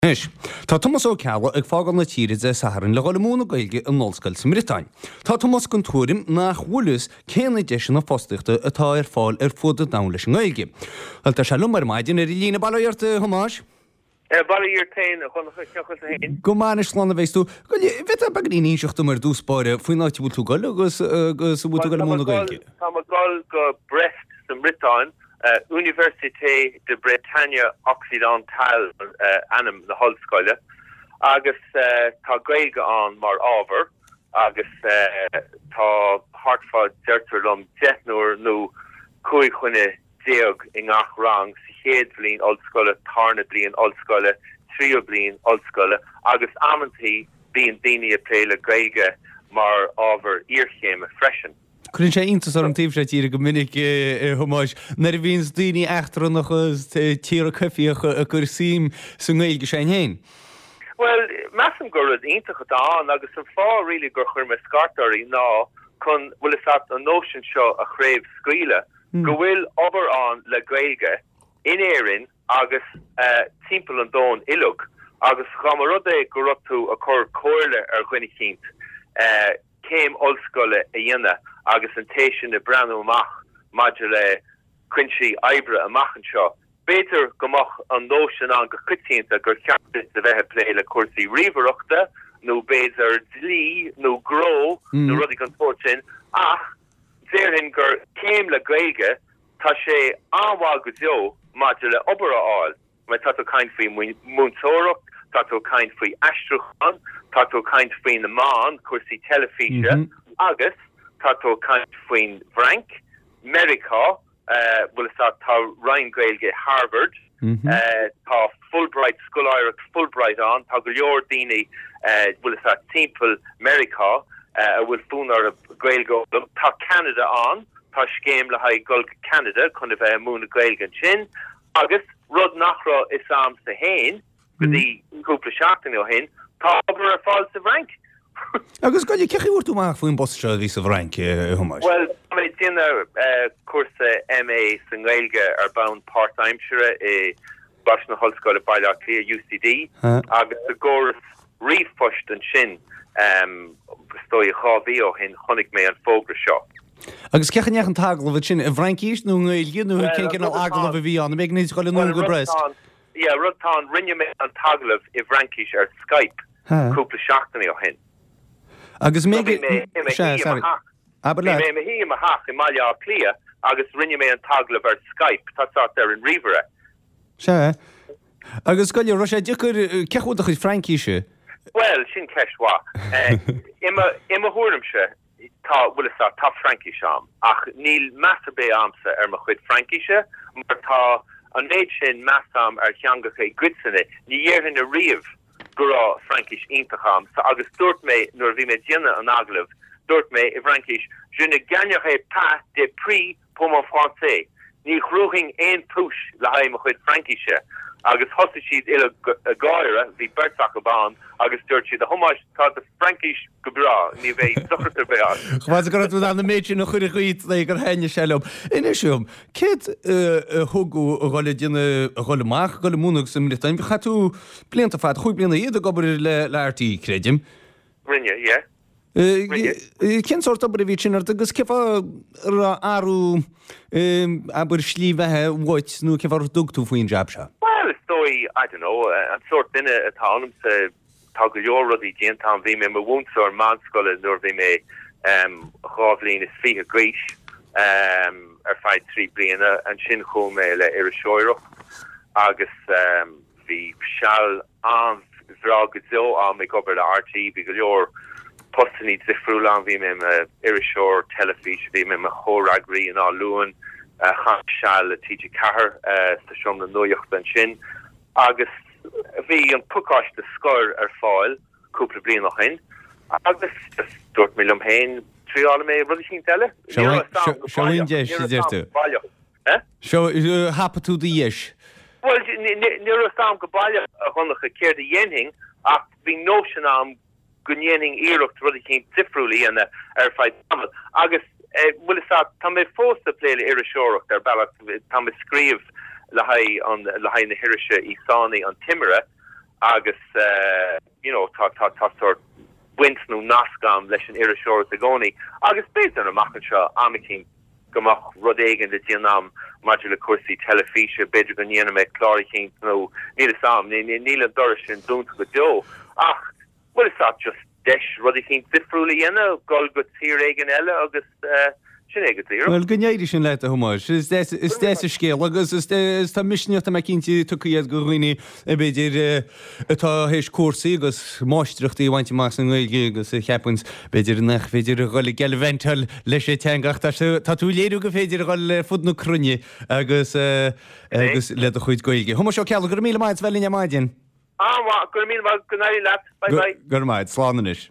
Is Tá Thomas Ó Cealla ag fágan na tíide a saharan le gáil múna gailge an nóscail sa Mritáin. Tá Thomas gon túrim nach bhuilis céna deisi na fóstaachta atá fáil fud a dá leis an gailge. Tá se lumar maidin lína bailíart Thomas? Bailíirtain a chun hain. Go máis slána bhééis tú, go bheit a bagríní seachta mar dúspáire faoin náiti bú tú gail agus bú tú gail múna gailge. Tá gáil go Brest sa Mritáin, Université de Bretagne Occidentale anam na Hallscoile, agus tá gailge an mar ábhar, agus tá hartfád deirtarlumm deithnúir nó cúig chuine déag i ngach rang sa chéad bliain ollscoile, tarna bliain ollscoile, trío bliain ollscoile, agus amantí bíon daoine a pléile gailge mar ábhar iarchéim a freisin. Cúinn sé intas ar an tíomh sé tíre go minic thomáis, nar bhíon daoine eachtar nach tíar a cufiíoch a gur sim sa gailge sé héin. Well, massam gur is iontacha dá agus an fá ri gur chuir me scartarí ná chun bhfuil is an nóisian seo a chréibh scríle, go bhfuil obair an le gailge in éireann agus timpeall an dón ilug, agus chamarrad é go rud tú a chur cóirle ar chuine chéint céim ollscoile a dhéanamh agus an téisisin na breanú amach maidir le cuinsi ebre amach an seo. Béidir gomach an nóisian an go chutínta gur ceaptas a bheitthe pléile cuasaí riomhaireachta, nó béidir dlí, nó gró, nó rudí an tóirtin, ach déirhin gur céim le gailge tá sé anháil go deo maidir le obair áil, me táú caint faoi múntóireacht, táú caint faoi aistruchan, táú caint faoi na mán cuasaí telefíse, agus táú caint faoin Frank, America, tá Ryan Gailge Harvard, tá Fulbright Scholarach Fulbright an, tá go leor daoine timpeall America bhfuil fúnar a Gailge, tá Canada an, tá scéim le haid Gulg Canada chun a bheith múna Gailge an sin, agus rud nachra is am sa hain, go dtí cúpla seachtain ó hain, tá obair ar fáil sa Frank. Agus goil cechiúir tú máach faoin bost seo ví sa bhrainc thomáis. Well, mé tíanana cuasa MA san gailge ar bound part-timesere i Bas na Hallscoile Bailachtaí a UCD, agus a góras riomhphoist an sin stoi a chábhí ó hin chonig mé an fógra seo. Agus cechanneach an taglah sin a bhraincis nó líonú cin aglah a bhí an, méid níos goil nó go Brest. Yeah, rudtá rinne mé an taglah i bhraincis ar Skype cúpla seachtaí ó hin. Agus mé mé hí a haach i maiile á plia agus rinne mé an taglah ar Skype tá ar an rivere. Se agus goil ro sé dúchar ceúach chu Frankíise? Well, sin ceisá. Ima thuúrimse tá bhfuil tá Frankíise am, ach níl measarbé amsa ar mo chuid Frankíise, mar tá an méid sin measam ar cheangacha gridsanna, ní dhéirhin a riamh gorá Frankis intacham, sa agus dúirt mé nuair bhí mé déanana an aglah, dúirt mé i Frankis, je ne gagnerai pas de prix pour mon français. Ní chrúing ein push le haim a chuid Frankise, agus hosa siad ile a gáire bhí bertach a bán, agus dúirt siad a thomáis tá a Frankis go brá, ní bheith suchirtar beag. Chháid go tú an na méid sin na chuir chuid le gur haine selum. Inisisiúm, céad thugú a gháile déanana a gháile amach, gháile múnach sa Mritáin, bhí chatú blianta fad, chuig bliana iad a gobar le RTí, créidim? Rinne, yeah. Cén sort obair a bhí sin agus cefa áú aber slí bheitthe bhait nó cefa dugtú faoin jab se? Well, stoi, I don't know, an sort duine atá anam sa tá go leor rudí déantán bhí mé mo bhúntar mánscoile nuair bhí mé chábhlín is fiche gríis ar feid 3 bliana an sin chum mé le ar a seoireach agus bhí seall an bhrá go deo an mé gobar le RT bhí go leor postaní difriúlan bhí mé ar a seoir telefís bhí mé chóragrií an á luúan chan seall le TG Cahar sa seom na nuocht an sin agus bhí an pucáis de scoir ar fáil cúpla blian nach hin agus dúirt mé hain tríála mé rudí sin teile? Seoín deis dúirtu? Seo hapa tú dhéis? Well, ní sam go bailile a chunacha céir de dhéing ach bhí nóisian am gunnéing íirecht rudí cin difriúlaí ana ar feid agus bhfuil tá mé fósta pléile ar a seoireacht ar bailach tá mé scríomh le haid na hirise í sánaí an timire agus tá sort winsnú nascam leis an iriseoir a gcónaí agus béis an amachchan seo amicín gomach rud éigen de dianam maidir le cuasaí telefíse beidir go níana me chláricín nó níl sam níl an doris sin dúnta go deo ach well is that just deis rudí cín difriúla dhéana gol go tír éigen eile agus Well gnéidir sin leit a humor. Is dé a scéal agus is tá misneocht a cinnti tuchaíad go roioine a beidir atá hééis cuasaí agus máistruchttaí bhainte más an ghilge agus cheapans beidir nach féidir a gáil geal vental leis sé teangach tá tú léadú go féidir gáil fudnú crunne agus le a chuid goilge. Thuma seo ceall gur míle maid bhelín a maidin. Gur míle go le, bye bye. Gur maid, slánanis.